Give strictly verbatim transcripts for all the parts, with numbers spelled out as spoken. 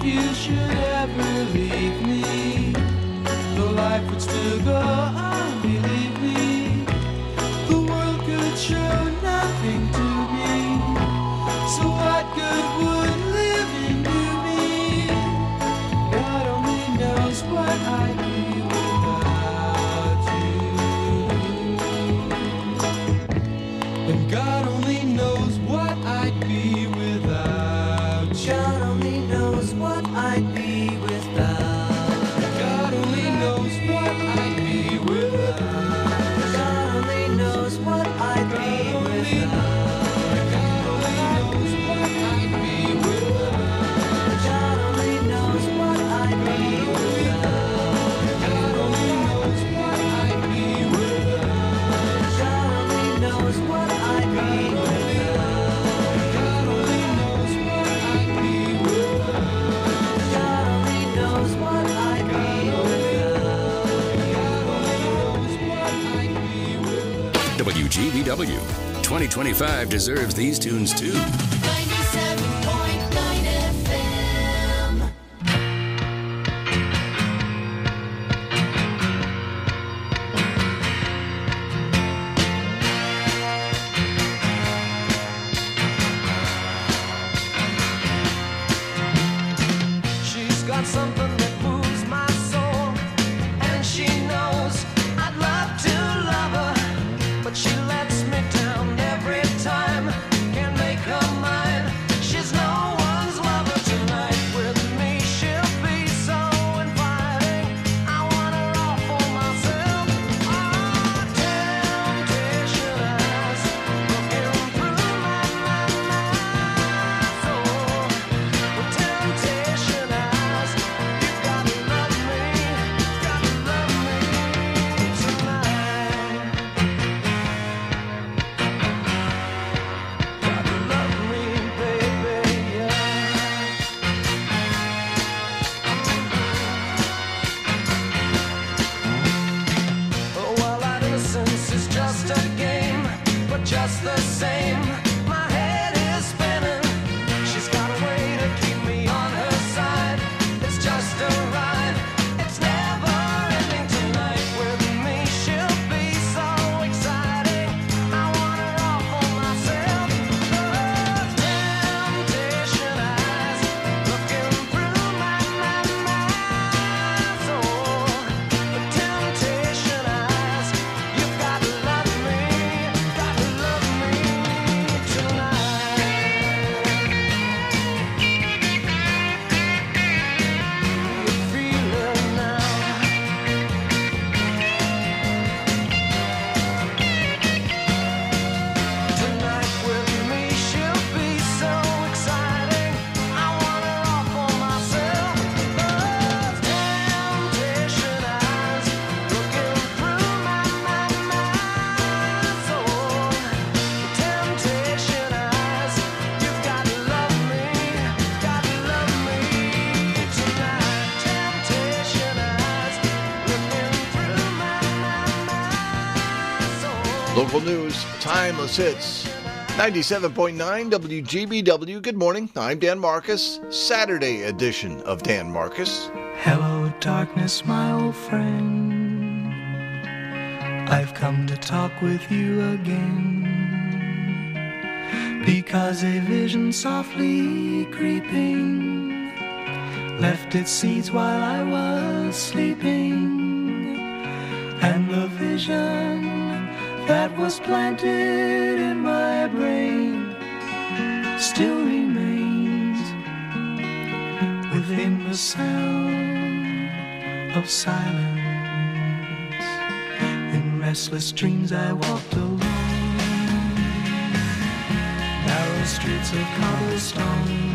you should ever leave me, though life would still go on, believe me, the world could show nothing to me. So what good would living do me? God only knows what I'd be without you. And God only knows what I'd be without you. God only knows what I'd be without. God only knows what I'd be without. God only knows what I'd be without. God only knows what I'd be without. God only knows what I'd be without. God only knows what I'd be without. God only knows what I'd be without. God only knows what I'd be without. God only knows what I'd be without. W G B W twenty twenty-five deserves these tunes too. ninety-seven point nine F M. She's got something that moves my soul, and she knows I'd love to love her, but she lets me down every time. Can't make her mine. She's no one's lover tonight. With me she'll be so inviting. I want her all for myself. Oh, temptation eyes looking through my, my, my soul. With temptation eyes, you gotta love me, gotta love me tonight. Gotta love me, baby, yeah. Oh, well, our innocence is just a game, but just the same, my head is spinning. She's got a way to keep me on her side. It's just a ride. It's never ending tonight. With me, she'll be so exciting. I want her all for myself. Those temptation eyes looking through my, my, my soul. The temptation eyes, you've got to love me, got to love me tonight. You feel it now. Tonight with me, she'll be so exciting. I want her all for myself. Those temptation eyes looking through my, my, my soul. The temptation eyes, you've got to love me, got to love me tonight. Temptation eyes looking through my, my, my soul. Local news, timeless hits. ninety-seven point nine W G B W. Good morning. I'm Dan Marcus. Saturday edition of Dan Marcus. Hello, darkness, my old friend. I've come to talk with you again, because a vision softly creeping left its seeds while I was sleeping, and the vision that was planted in my brain still remains within the sound of silence. In restless dreams I walked alone, narrow streets of cobblestone,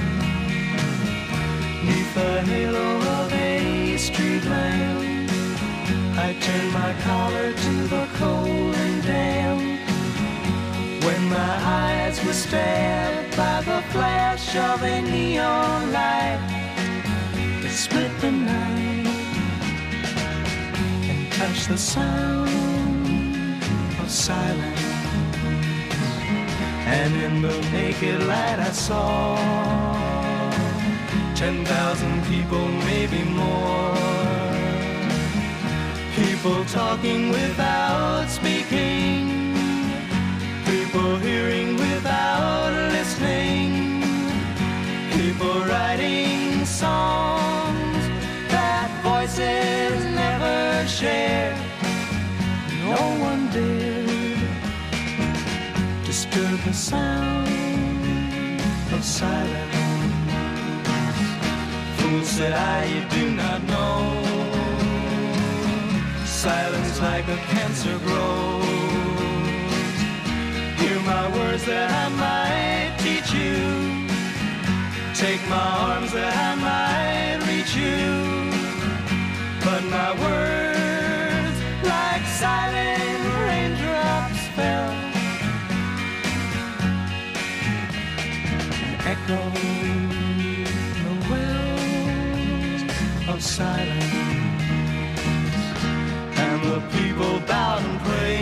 neath the halo of a street lamp. I turned my collar to the cold and damp, when my eyes were stabbed by the flash of a neon light that split the night and touched the sound of silence. And in the naked light I saw ten thousand people, maybe more. People talking without speaking, people hearing without listening, people writing songs that voices never share. No one dared disturb the sound of silence. Fool, said I, you do not know. Silence like a cancer grows. Hear my words that I might teach you. Take my arms that I might reach you. But my words, like silent raindrops, fell and echoed the wells of silence. And the people bowed and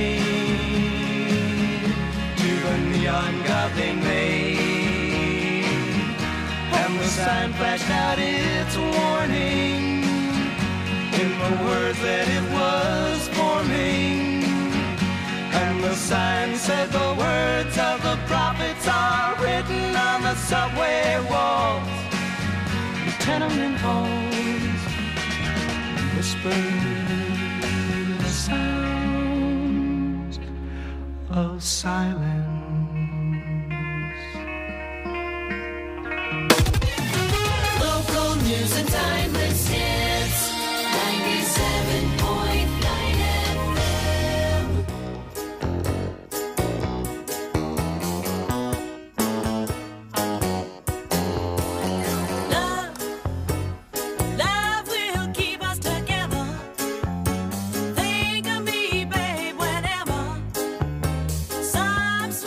prayed to the neon god they made. And the sign flashed out its warning in the words that it was forming. And the sign said the words of the prophets are written on the subway walls, the tenement halls, whispered sounds of silence. Local news and timeless hits. ninety-seven point nine F M. Love, love will keep us together. Think of me, babe, whenever some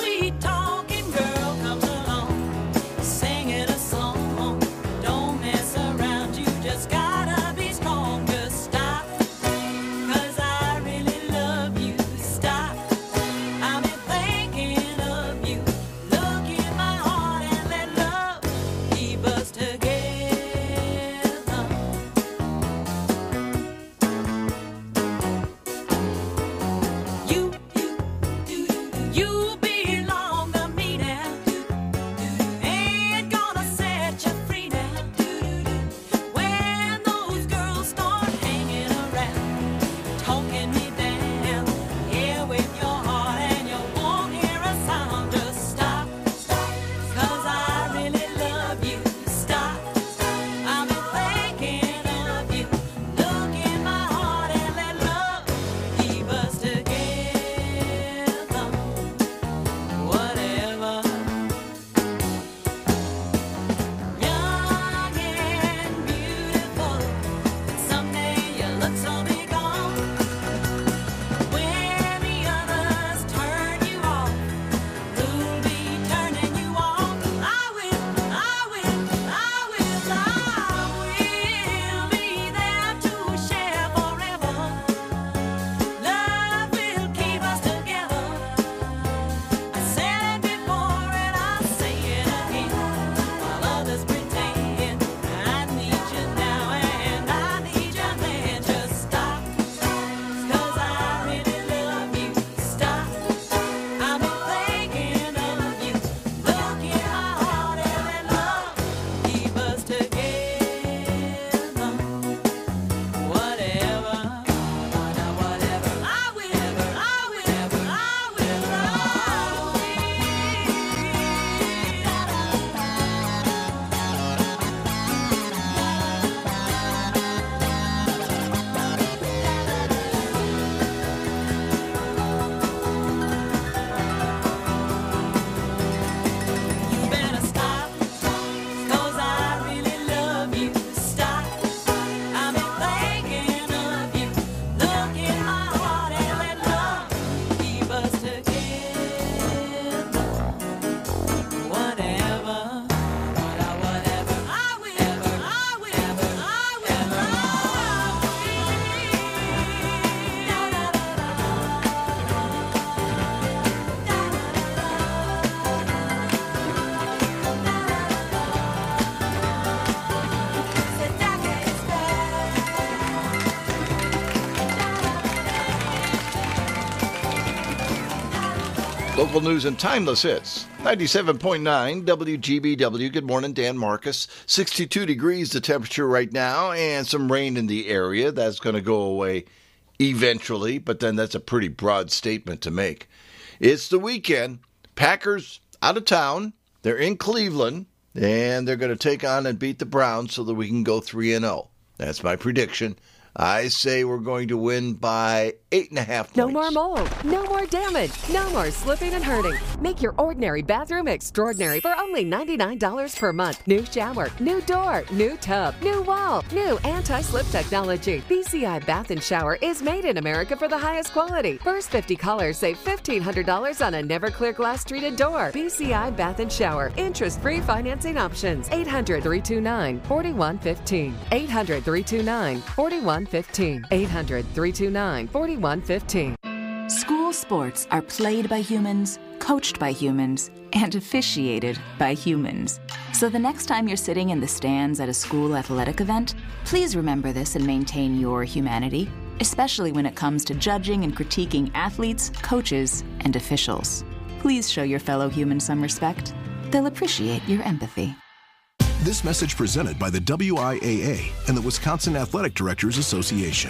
Local news and timeless hits. ninety-seven point nine W G B W. Good morning, Dan Marcus. sixty-two degrees the temperature right now, and some rain in the area. That's going to go away eventually, but then that's a pretty broad statement to make. It's the weekend. Packers out of town. They're in Cleveland, and they're going to take on and beat the Browns so that we can go three and oh. That's my prediction. I say we're going to win by eight and a half points. No more mold, no more damage, no more slipping and hurting. Make your ordinary bathroom extraordinary for only ninety-nine dollars per month. New shower, new door, new tub, new wall, new anti-slip technology. B C I Bath and Shower is made in America for the highest quality. First fifty callers save fifteen hundred dollars on a never clear glass treated door. B C I Bath and Shower. Interest-free financing options. eight hundred, three two nine, four one one five. eight hundred, three two nine, four one one five. eight hundred, three two nine, four one one five. School sports are played by humans, coached by humans, and officiated by humans. So the next time you're sitting in the stands at a school athletic event, please remember this and maintain your humanity, especially when it comes to judging and critiquing athletes, coaches, and officials. Please show your fellow humans some respect. They'll appreciate your empathy. This message presented by the W I A A and the Wisconsin Athletic Directors Association.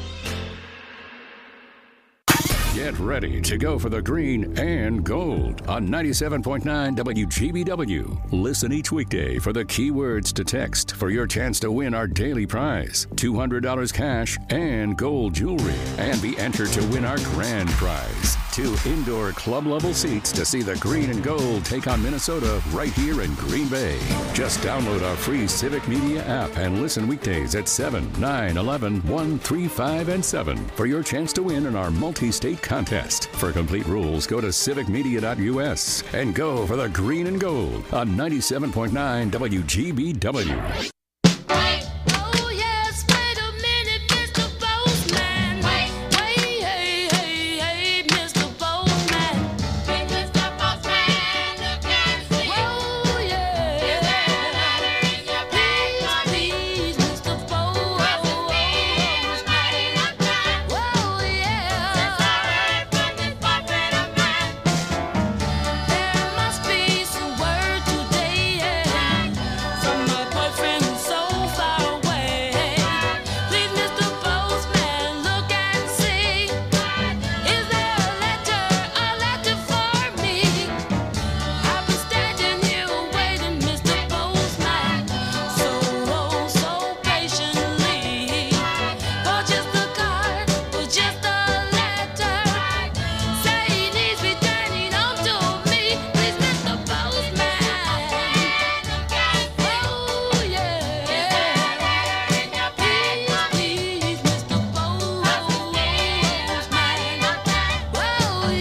Get ready to go for the green and gold on ninety-seven point nine W G B W. Listen each weekday for the keywords to text for your chance to win our daily prize, two hundred dollars cash and gold jewelry, and be entered to win our grand prize, two indoor club-level seats to see the green and gold take on Minnesota right here in Green Bay. Just download our free Civic Media app and listen weekdays at seven, nine, eleven, one, three, five, and seven for your chance to win in our multi-state contest. For complete rules, go to civic media dot U S and go for the green and gold on ninety-seven point nine W G B W. Oh yes, wait a minute, Mister Postman. Wait, wait, hey, hey, hey, Mister Postman. Hey, Mister Postman, look and see. Oh yeah. Is there a letter in your bag for me? Please, Mister Postman. Oh yeah. There must be some word today, yeah, from my boyfriend who's so far away. Please, Mister Postman, look and see. Is there a letter, a letter for me? I've been standing here waiting, Mister Postman, so, oh, so patiently. For just a card, for just a letter. Say he needs returning home to me. Please, Mister Postman. Oh, yeah. Please, please, Mister Postman. Oh,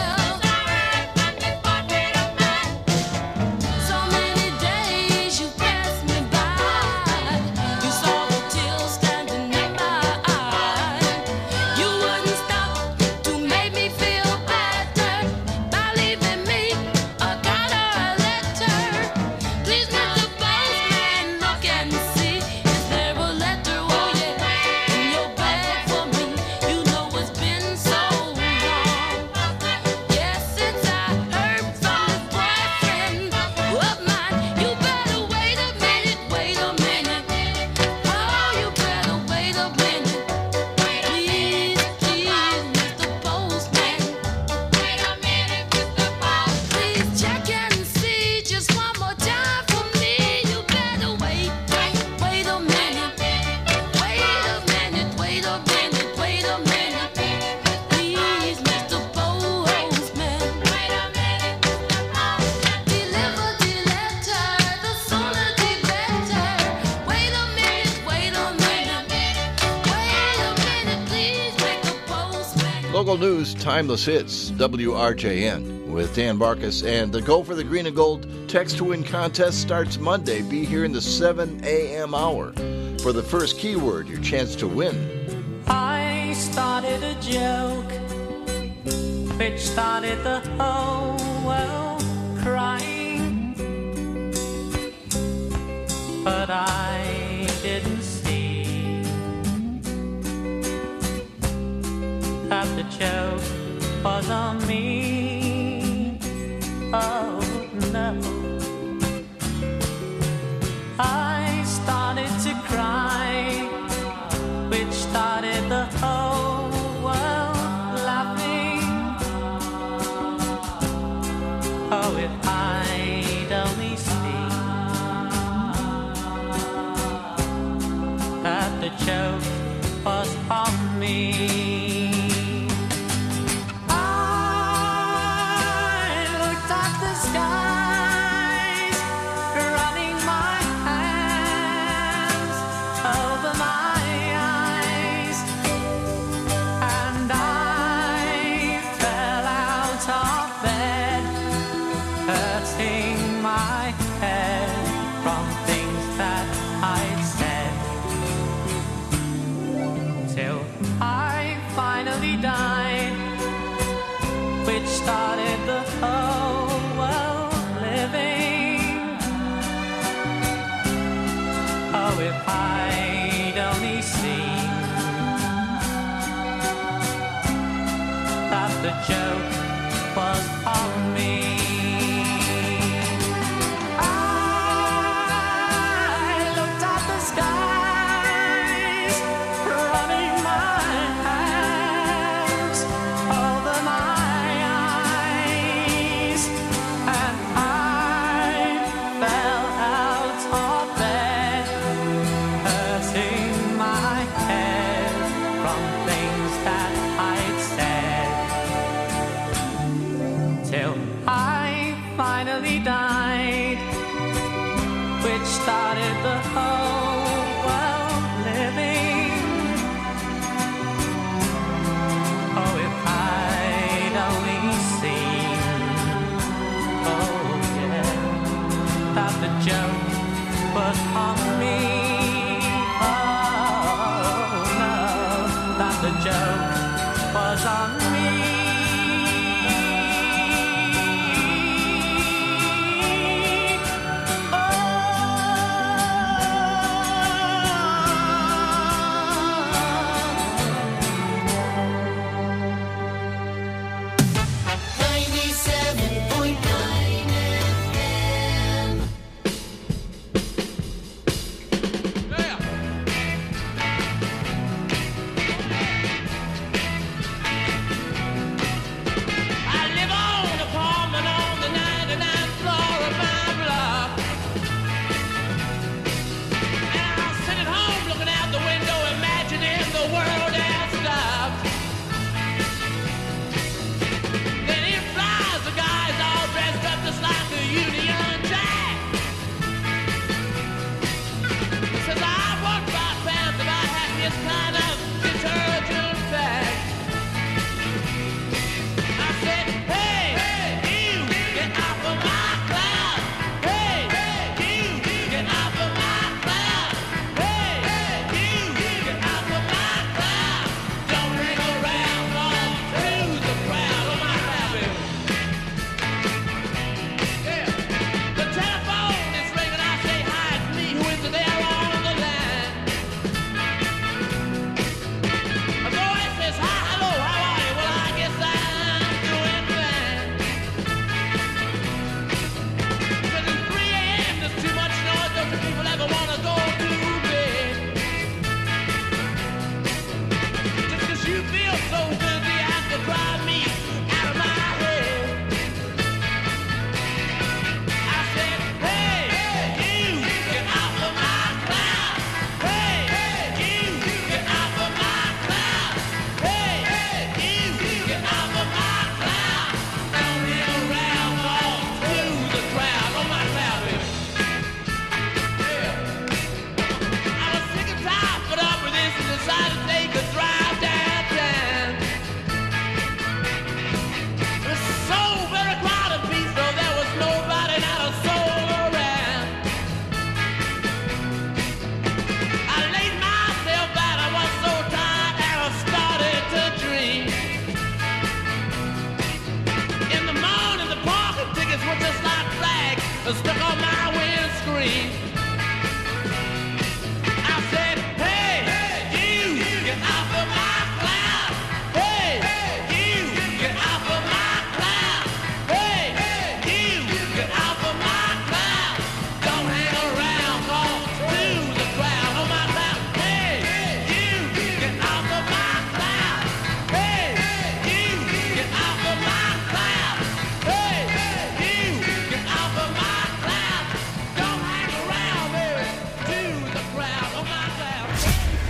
yeah. So many days you passed me by. You saw the tears standing in my eyes. You wouldn't stop to make me feel better by leaving me a card or a letter. Please, Mister Postman, look and see. Is there a letter, oh yeah, in your bag for me? You know it's been so long. Yes, since I heard from this boyfriend of mine. You better wait a minute, wait a minute. Oh, you better wait a minute. Please, please, Mister Postman. Wait a minute, Mister Postman. Please check and see just one more time for me. You better wait, wait, wait a minute. Wait a minute, wait a minute, wait a minute. Please, Mister Postman. Wait a minute, Mister Postman. Deliver the letter, the sooner the better. Wait a minute, wait a minute. Wait a minute, please, Mister Postman. Local news, timeless hits, W R J N with Dan Marcus. And the Go for the Green and Gold Text to Win contest starts Monday. Be here in the seven a.m. hour for the first keyword, your chance to win. I started a joke which started the whole world crying, but I didn't see that the joke was on me. Oh no. I started to cry, which started the whole world laughing. Oh, if I'd only seen that the joke was on me. Started the whole world living. Oh, if I'd only seen that the joke was on me. I looked at the skies, running my hands over my till I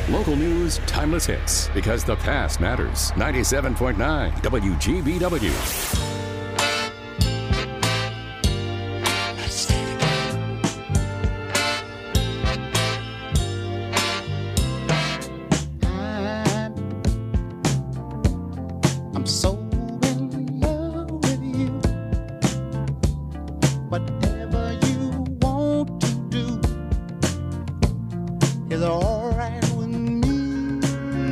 Local news, timeless hits, because the past matters. ninety-seven point nine W G B W. I'm so in love with you. Whatever you want to do is all right with me.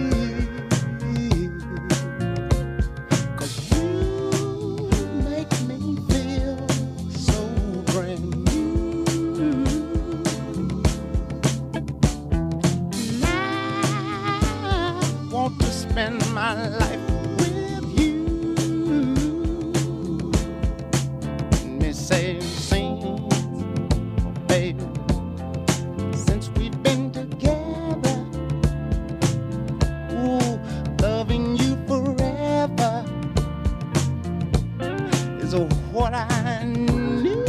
'Cause you make me feel so brand new. And I want to spend my life with you. Let me say, sing, baby, since we've been together. Ooh, loving you forever is what I need.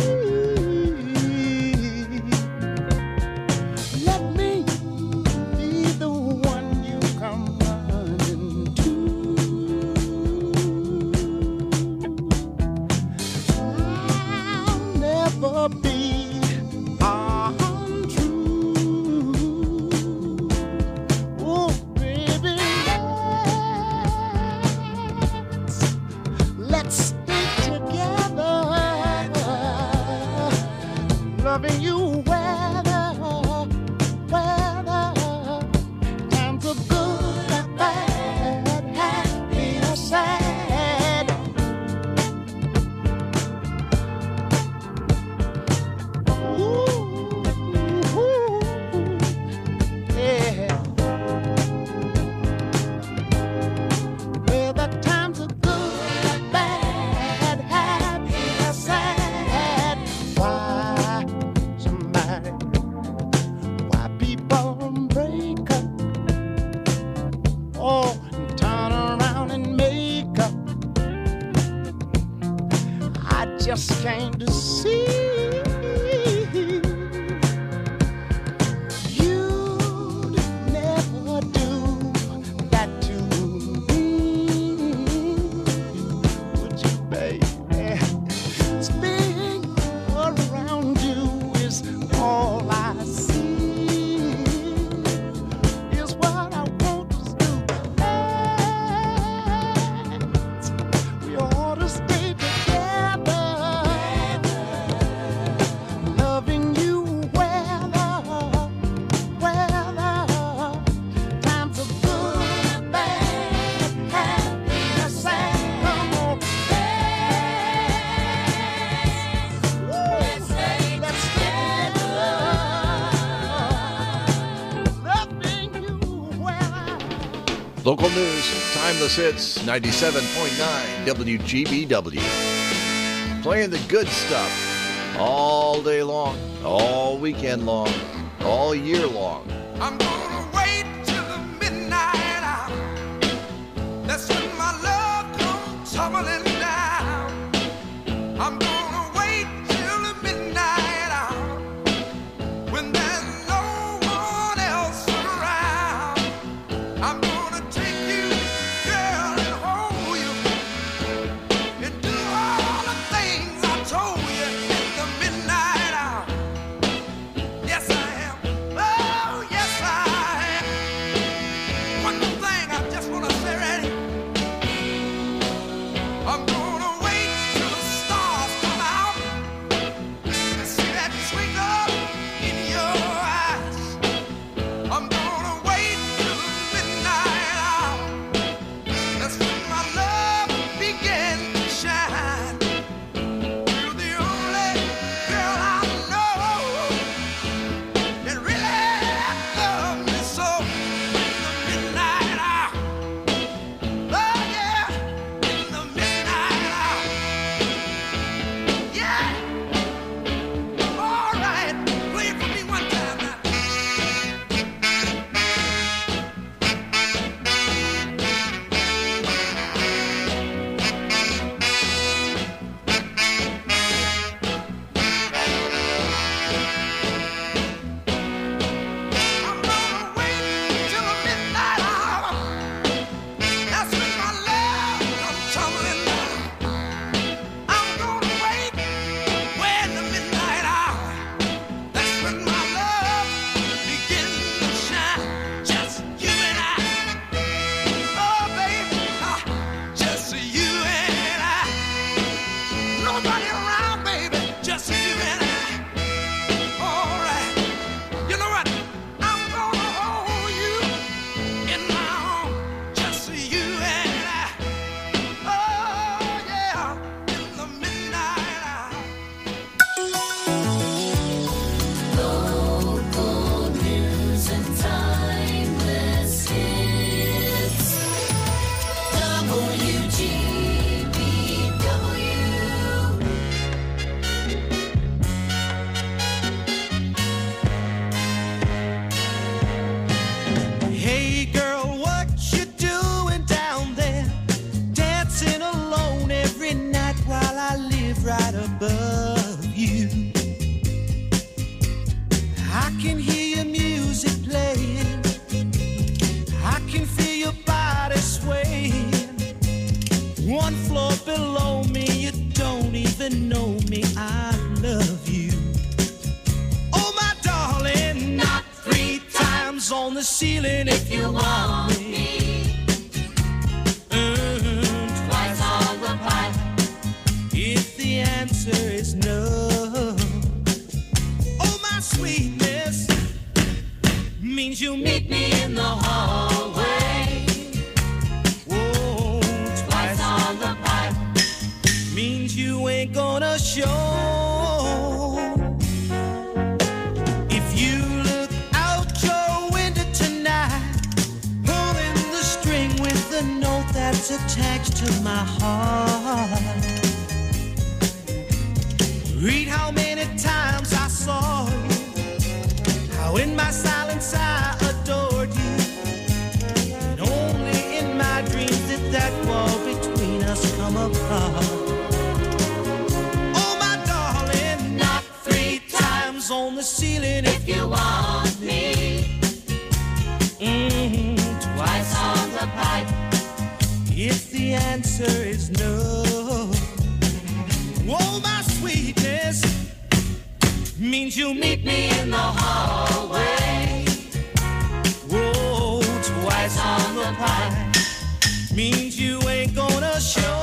Let me be the one you come running to. I'll never be untrue. Oh, baby, let's, let's stay together. Loving you weather, weather, times are good or bad, happy or sad. Ooh, ooh, yeah. Whether times are good or bad, happy or sad. Why somebody, why people break up? Oh, and turn around and make up. I just came to see you'd never do that to me, would you, baby? Spinning around you is all I see, is what I want us to do. We ought to stay together, loving you weather, weather, times are good, bad, happy or sad. Come on, let's stay, let's stay together, loving you weather. Local news, timeless hits, ninety-seven point nine W G B W. Playing the good stuff all day long, all weekend long, all year long. I'm gonna wait till the midnight hour. That's when my love comes tumbling down. I'm gonna wait till the midnight hour, when there's no one else around. I'm gonna take you, girl, and hold you, and do all the things I told you in the midnight hour. Yes, I am. Oh, yes, I am. One thing I just want to say right here. I'm gonna wait till the stars come out and see that twinkle in your eyes. I'm gonna wait till the midnight times on the ceiling if you want me. Mm, twice on the pipe if the answer is no. Oh, my sweetness means you meet me in the hallway. Whoa, twice on the pipe means you ain't gonna show. That's attached to my heart. Read how many times I saw you, how in my silence I adored you, and only in my dreams did that wall between us come apart. Oh, my darling, knock three times on the ceiling if you want me. Mm-hmm, twice on the pipe if the answer is no. Oh, my sweetness means you'll meet me in the hallway. Whoa, twice on the pipe means you ain't gonna show.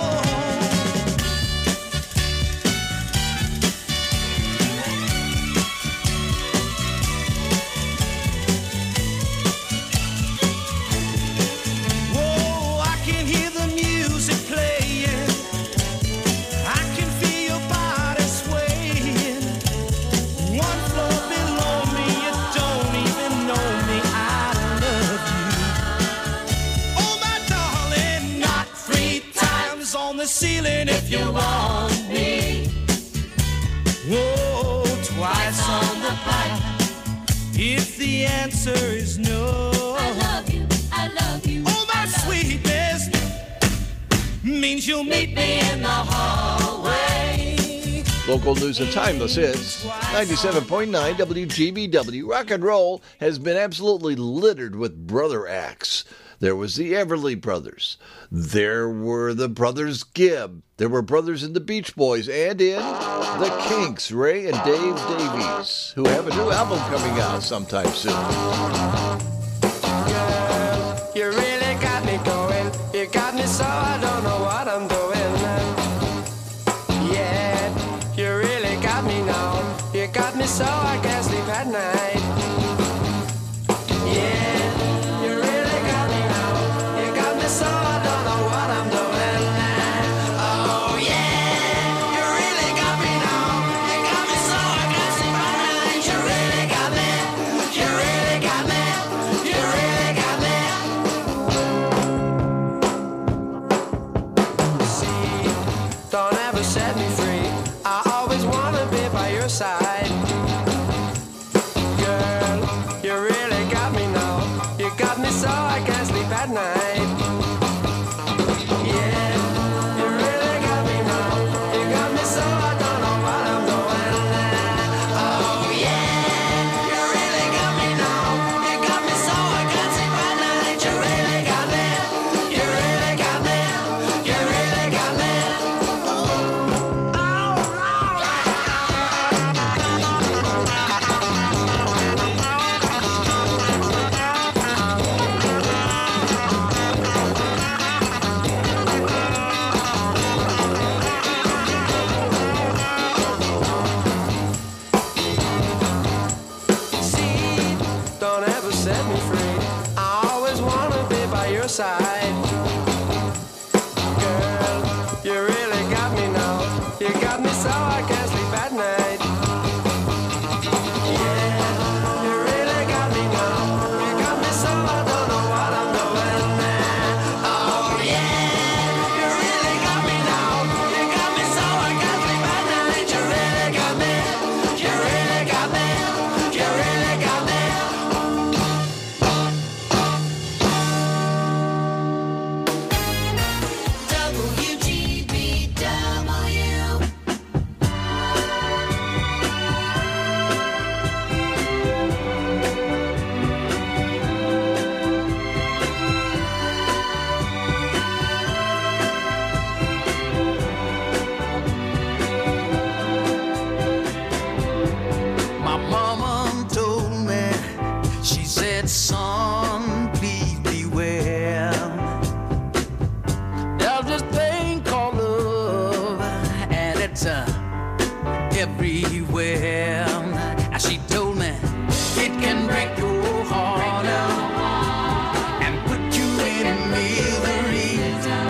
Ceiling if you want me. Whoa, twice on the pipe if the answer is no. I love you, I love you. Oh, my sweetness means you'll meet me in the hallway. Local news and timeless hits. ninety-seven point nine W G B W. Rock and roll has been absolutely littered with brother acts. There was the Everly Brothers. There were the Brothers Gibb. There were brothers in the Beach Boys and in the Kinks, Ray and Dave Davies, who have a new album coming out sometime soon. Girl, you really got me going. You got me so I don't know what I'm doing. Yeah, you really got me now. You got me so I can't sleep at night. Yeah. So I don't know what I'm doing. Oh yeah, you really got me now. You got me so I can't sleep at night. You really got me. You really got me. You really got me. See, don't ever set me free. I always wanna be by your side. Girl, you really got me now. You got me so I can't sleep at night. Side. Girl, you really got me now. You got me so I can't sleep at night. Yeah, you really got me now. You got me so I don't know what I'm doing. Oh yeah, you really got me now. You got me so I can't sleep at night. You really got me. You really got me. You really got me. said, son, please beware. There's this thing called love, and it's uh, everywhere. And she told me it can break your heart out and put you in misery.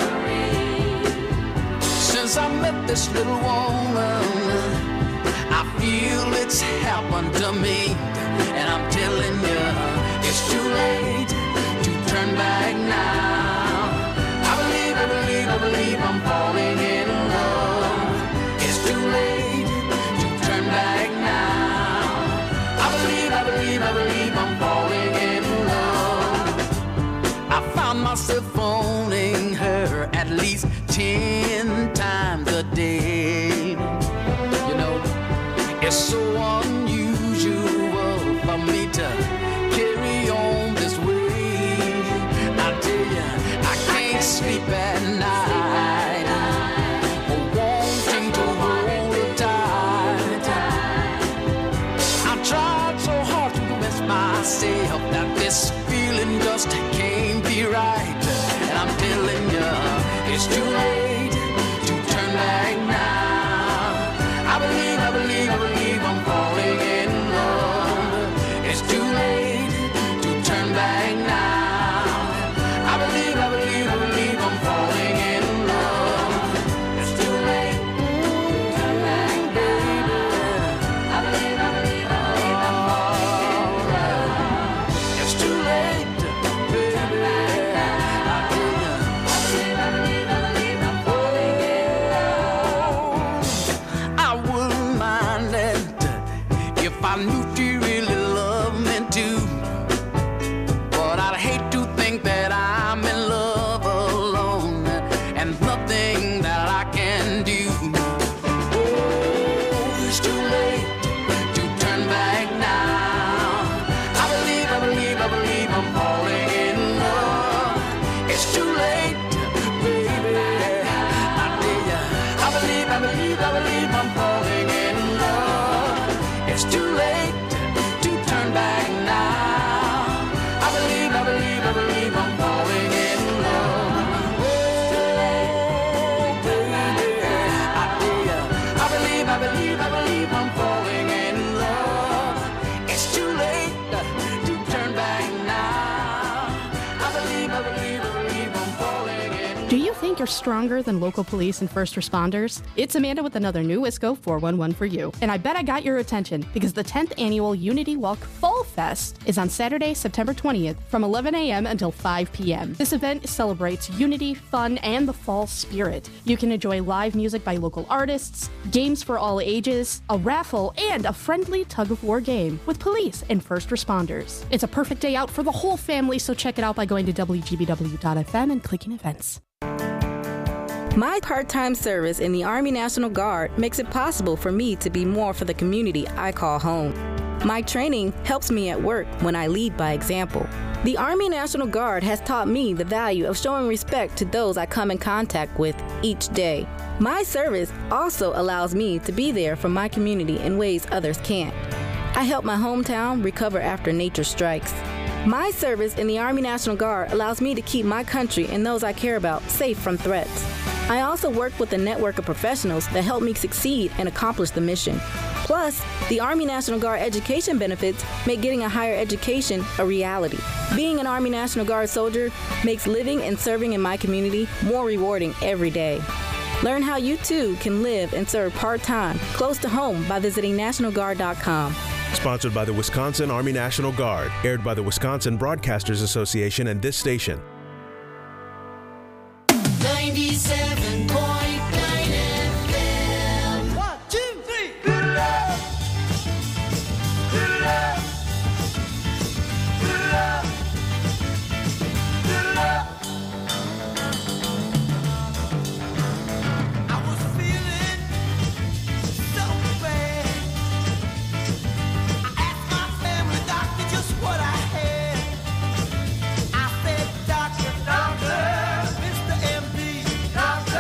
Since I met this little woman, I feel it's happened to me. And I'm telling you, it's too late to turn back now. I believe, I believe, I believe I'm falling in love. It's too late to turn back now. I believe, I believe, I believe I'm falling in love. I found myself phoning her at least ten times a day. You know, it's so unusual for me to carry on this way. I tell you, I can't sleep at night, wanting to hold her tight. I tried so hard to convince myself that this feeling just can't be right. And I'm telling you, it's too late to turn back now. I believe, I believe, I believe I'm falling in love. It's too late to turn back now. I believe, I believe, I believe I'm falling in love. It's too late to turn back, baby. I believe, I believe, I believe I'm falling. It's too late, baby. I tell you, I believe, I believe, I believe I'm falling in love. I wouldn't mind it if I knew she really loved me too. But I'd hate to think that I'm in love alone and nothing that I can do. Oh, it's too late to turn back now. I believe, I believe, I believe I'm falling in love. It's too late, baby. I tell ya, I believe, I believe, I believe I'm falling in love. It's too late to turn back now. I believe, I believe, I believe I'm falling in love. Oh, baby, I tell ya, I believe, I believe, I believe I'm falling in love. It's too late to turn back now. I believe, I believe, I believe I'm falling in. Do you think you're stronger than local police and first responders? It's Amanda with another new Wisco four one one for you. And I bet I got your attention because the tenth annual Unity Walk Fall Fest is on Saturday, September twentieth from eleven a.m. until five p.m. This event celebrates unity, fun, and the fall spirit. You can enjoy live music by local artists, games for all ages, a raffle, and a friendly tug-of-war game with police and first responders. It's a perfect day out for the whole family, so check it out by going to w g b w dot f m and clicking events. My part-time service in the Army National Guard makes it possible for me to be more for the community I call home. My training helps me at work when I lead by example. The Army National Guard has taught me the value of showing respect to those I come in contact with each day. My service also allows me to be there for my community in ways others can't. I help my hometown recover after nature strikes. My service in the Army National Guard allows me to keep my country and those I care about safe from threats. I also work with a network of professionals that help me succeed and accomplish the mission. Plus, the Army National Guard education benefits make getting a higher education a reality. Being an Army National Guard soldier makes living and serving in my community more rewarding every day. Learn how you too can live and serve part-time, close to home by visiting national guard dot com. Sponsored by the Wisconsin Army National Guard. Aired by the Wisconsin Broadcasters Association and this station. ninety-seven point nine F M. One, two, three. Good love. Good love. Good love. Good love. I was feeling so bad. I asked my family doctor just what I had. I said, doctor, doctor, Mister M D, doctor.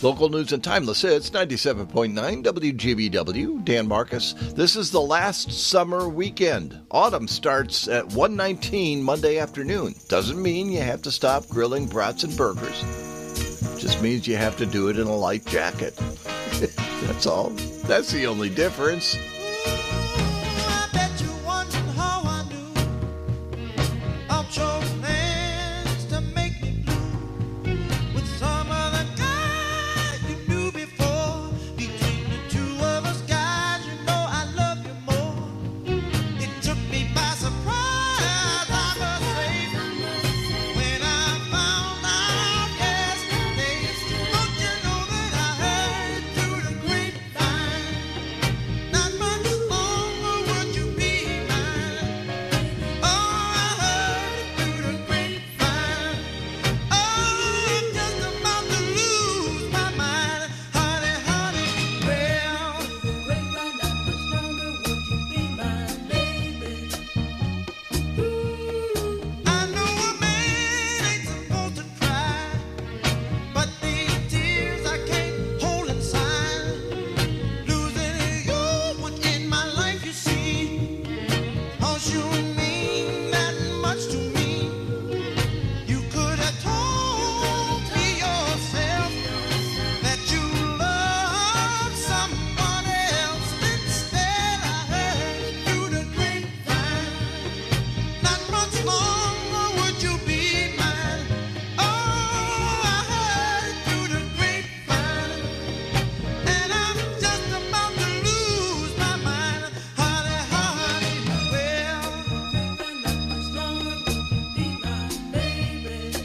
Local news and timeless hits, ninety-seven point nine W G B W. Dan Marcus. This is the last summer weekend. Autumn starts at one nineteen Monday afternoon. Doesn't mean you have to stop grilling brats and burgers. Just means you have to do it in a light jacket. That's all. That's the only difference. I bet you're wondering how I knew I'll show plans to make me blue with some other guy you knew before. Between the two of us guys, you know I love you more. It took me by surprise, I must say, when I found out yesterday. Don't you know that I heard it through the grapevine? Not much longer would you be mine. Oh, I heard it through the grapevine. Oh, I'm just about to lose my mind. Honey, honey, well, grapevine, not much longer would you be mine, baby. I know a man ain't supposed to cry, but these tears I can't hold inside. Losing you was in my life, you see. 'Cause you mean that much to me. You could have told me yourself that you loved someone else. Instead, I heard it through the grapevine. Not much longer would you be mine. Oh, I heard it through the grapevine. And I'm just about to lose my mind. Honey, honey, well, not much longer would you be mine, baby.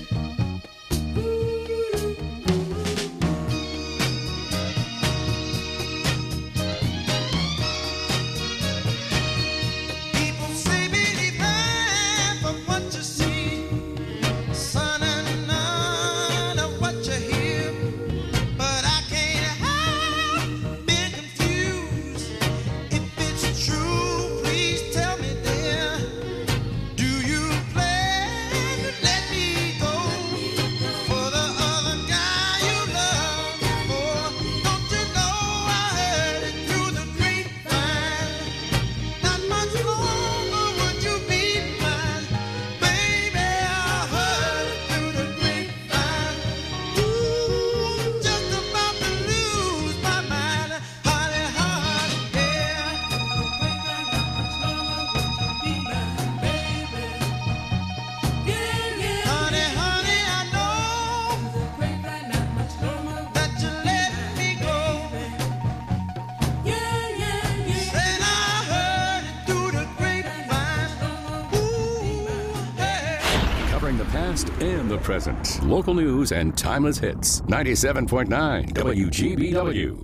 People say believe half of what you see, son, and none of what you hear. But I can't help being confused. If it's true, please tell me, dear. Do you plan to let me go for the other guy you love before? Don't you know I heard it through the grapevine? Not much longer would you be mine, baby. I heard it through the grapevine. Ooh, I'm just about to lose my mind, honey, honey, yeah. Honey, honey, I know that you let me go. Said I heard it through the grapevine. Ooh, hey. Covering the past and the present. Local news and timeless hits. ninety-seven point nine W G B W.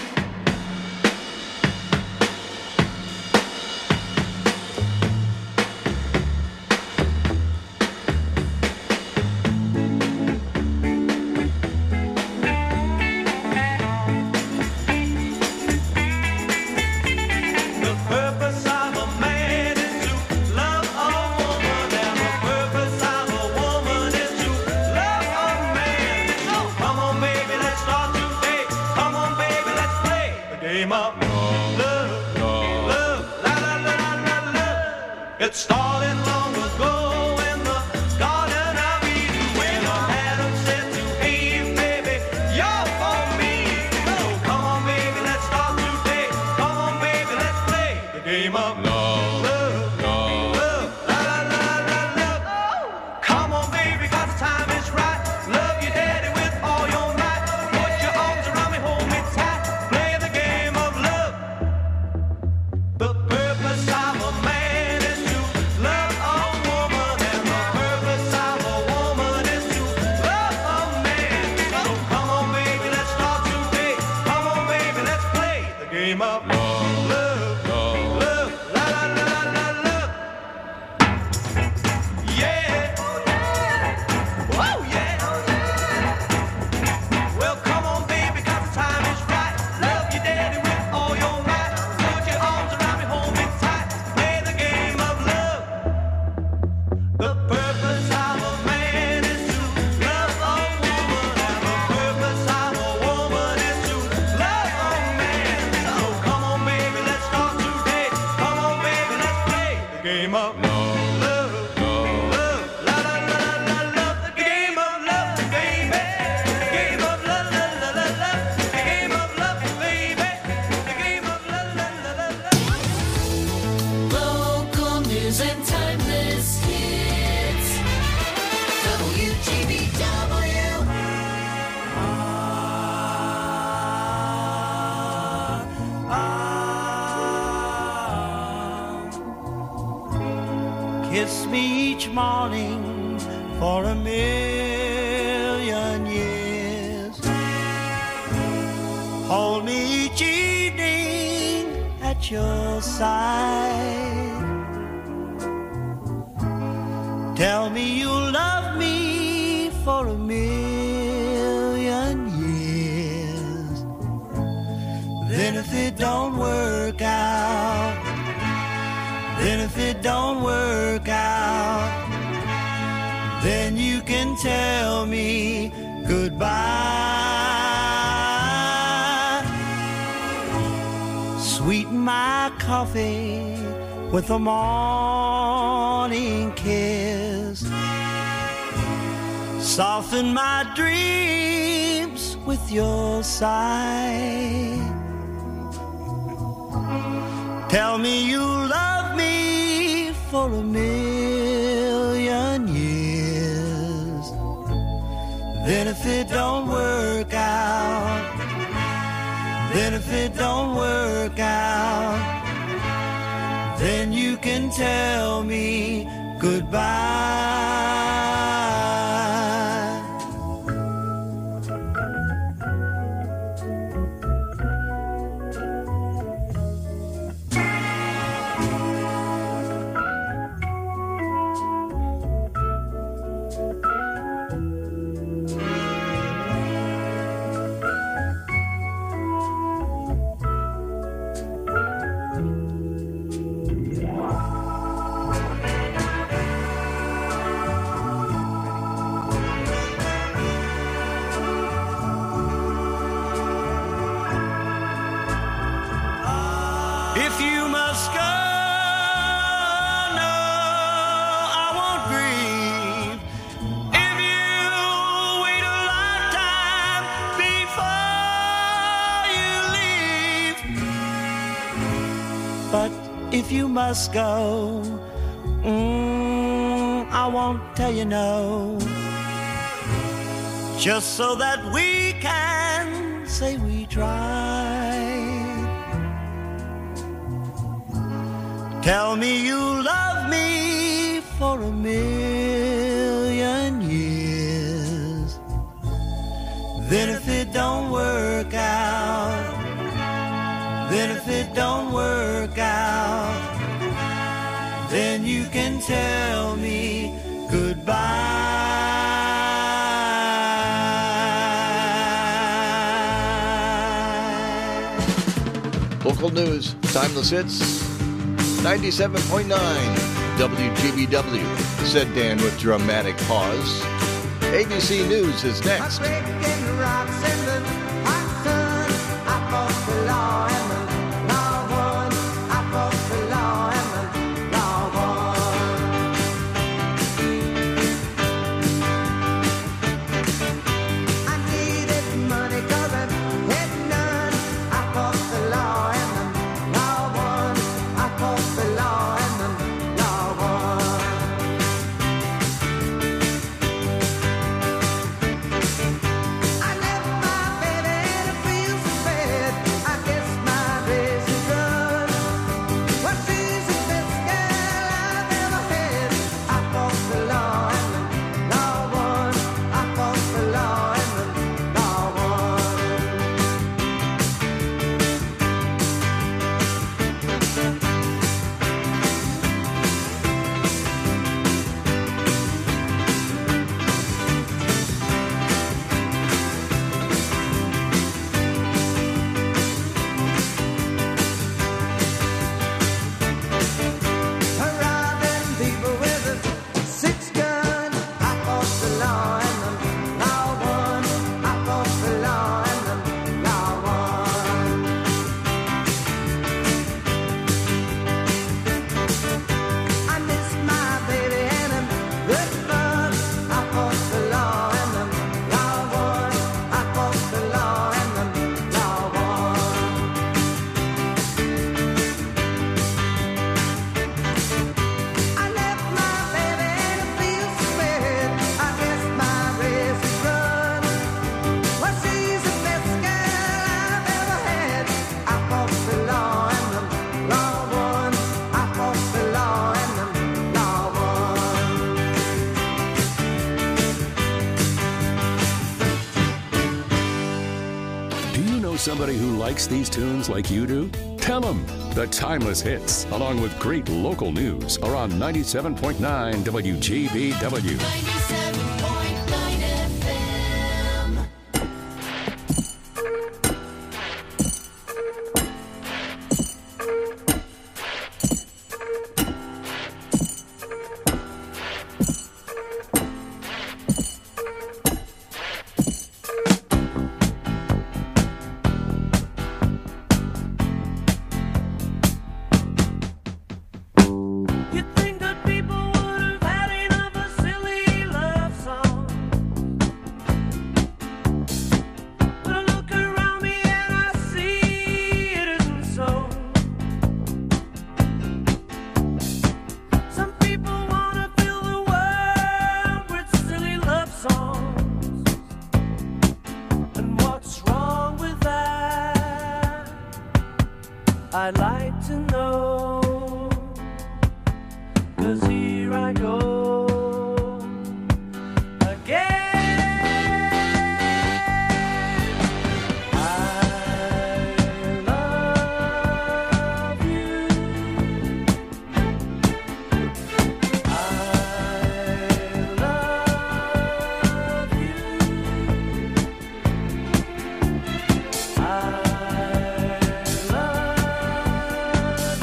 The purpose of a man is to love a woman, and the purpose of a woman is to love a man. So come on, baby, let's start today. Come on, baby, each morning for a million years. Hold me each evening at your side. Tell me you'll love me for a million years. Then if it don't work out, then if it don't work out, then you can tell me goodbye. Sweeten my coffee with a morning kiss. Soften my dreams with your sigh. Tell me you love me for a million years. Then if it don't work out, then if it don't work out, then you can tell me goodbye. If you must go, no, I won't grieve. If you wait a lifetime before you leave. But if you must go, mm, I won't tell you no. Just so that we can say we tried. Tell me you love me for a million years. Then if it don't work out, then if it don't work out, then you can tell me goodbye. Local news, timeless hits. ninety-seven point nine W G B W, said Dan with dramatic pause. A B C News is next. I left my somebody who likes these tunes like you do? Tell them. The timeless hits, along with great local news, are on ninety-seven point nine W G B W. ninety-seven point nine F M. You'd think that people would have had enough of silly love songs. But I look around me and I see it isn't so. Some people want to fill the world with silly love songs. And what's wrong with that? I'd like to know. 'Cause here I go again. I love you. I love you. I love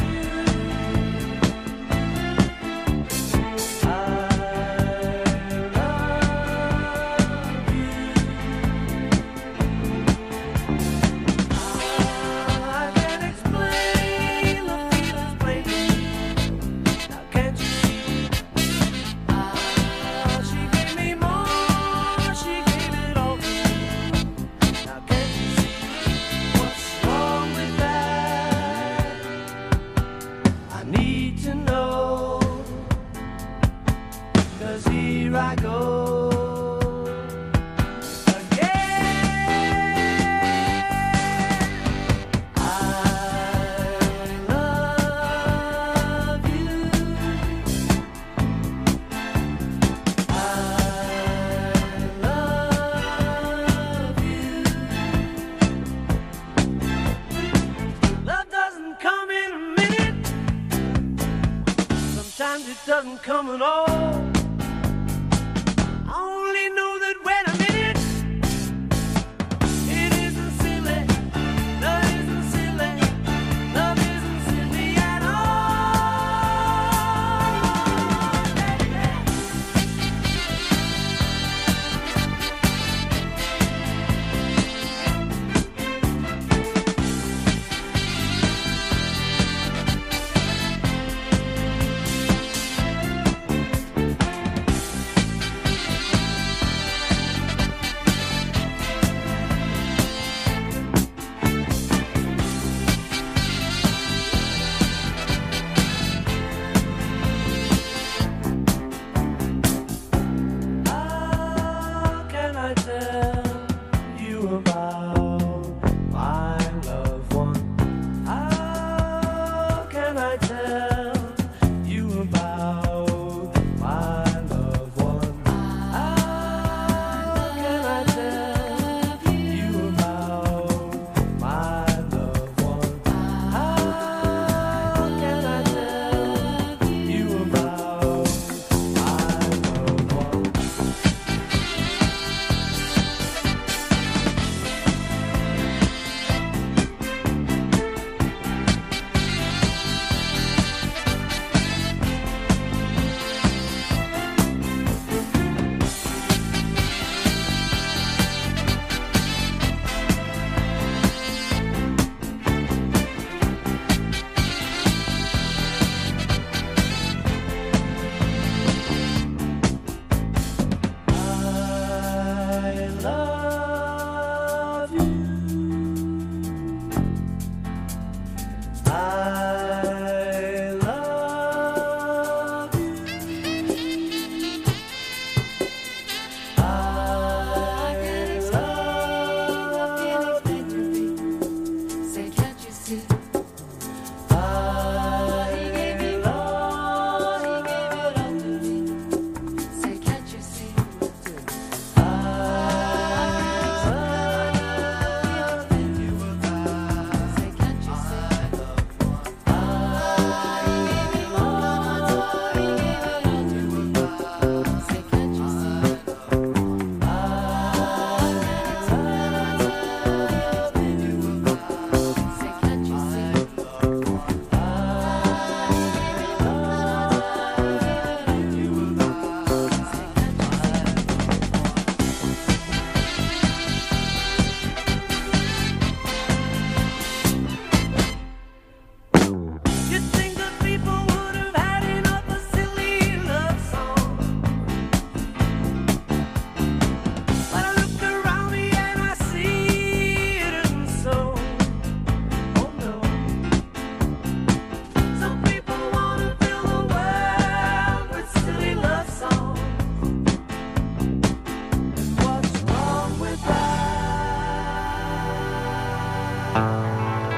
I can't explain the feelings plainly. Now can't you see? Ah, she gave me more, she gave it all to me. Now can't you see what's wrong with that? I need to know. 'Cause here I go again. I love you. I love you. Love doesn't come in a minute. Sometimes it doesn't come at all. I only know that when I'm in it, it isn't silly. Love isn't silly. Love isn't silly at all.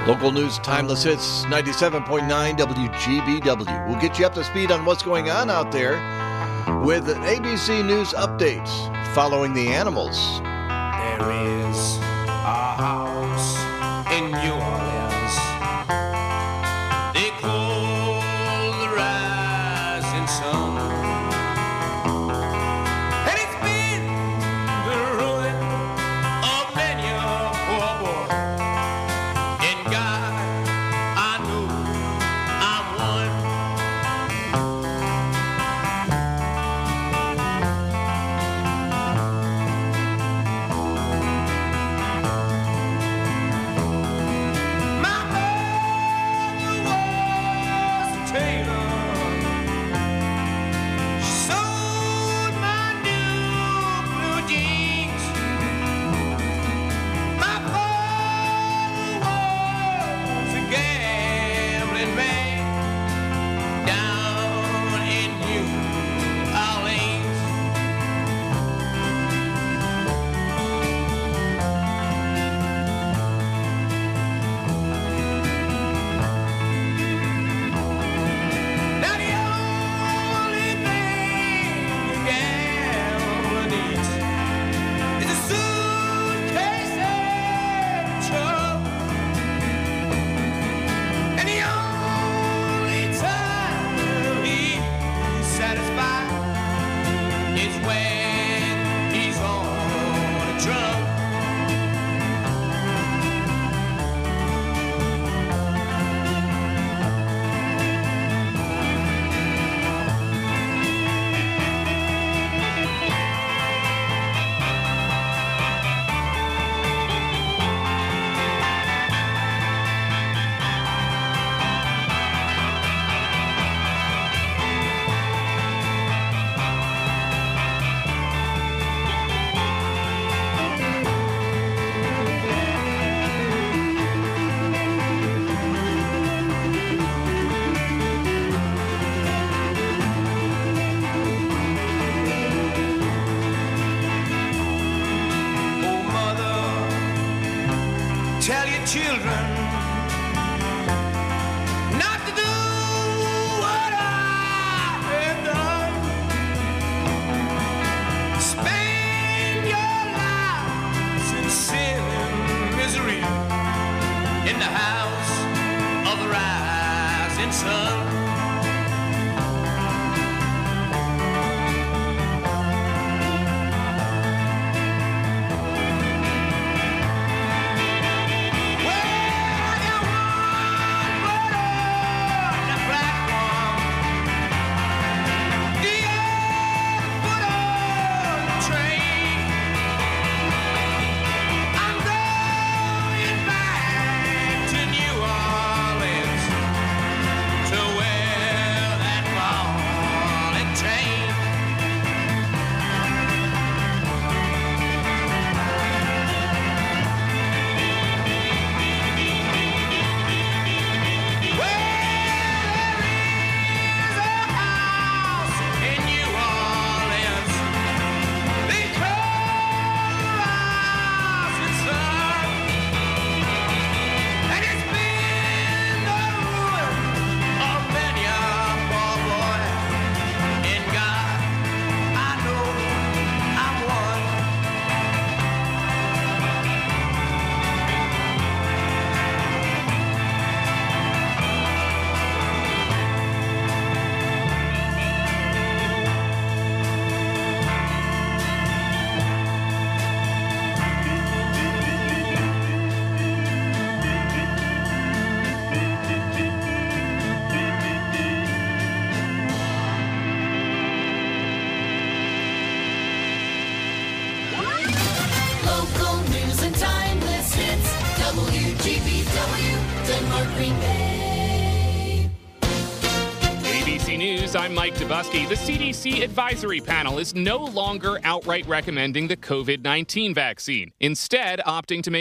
Local news, timeless hits, ninety-seven point nine W G B W. We'll get you up to speed on what's going on out there with an A B C News update following the Animals. There is a house in New Orleans they call the Rising Sun, and it's been the ruin of many a poor boy. And God, I know I'm one. Tell your children not to do what I have done. Spend your lives in sin and misery in the house of the rising sun. A B C News, I'm Mike Dubusky. The C D C advisory panel is no longer outright recommending the COVID nineteen vaccine, instead opting to make